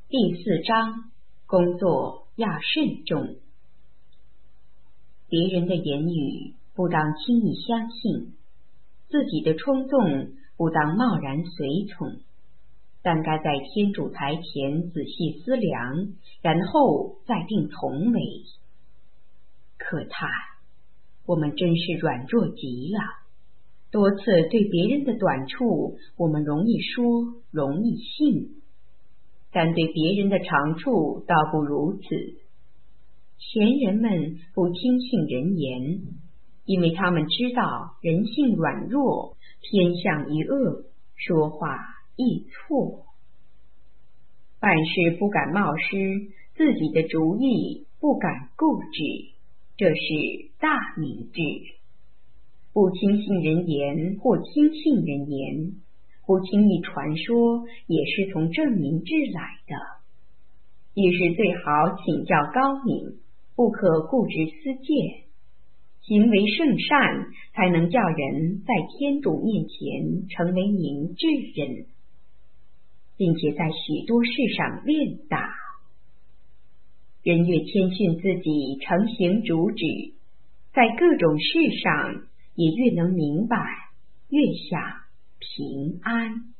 第4章，工作要慎重。别人的言语不当轻易相信，自己的冲动不当贸然随从，但该在天主台前仔细思量，然后再定从为。可叹，我们真是软弱极了。多次对别人的短处，我们容易说，容易信，但对别人的长处倒不如此。贤人们不听信人言，因为他们知道人性软弱，偏向于恶，说话易错。办事不敢冒失，自己的主意不敢固执，这是大明智。不轻信人言或轻信人言，不轻易传说，也是从这明智来的。遇事最好请教高明，不可固执私见，行为圣善，才能叫人在天主面前成为明智人，并且在许多事上练达。人越谦逊自己，承行主旨，在各种事上也越能明白，越想平安。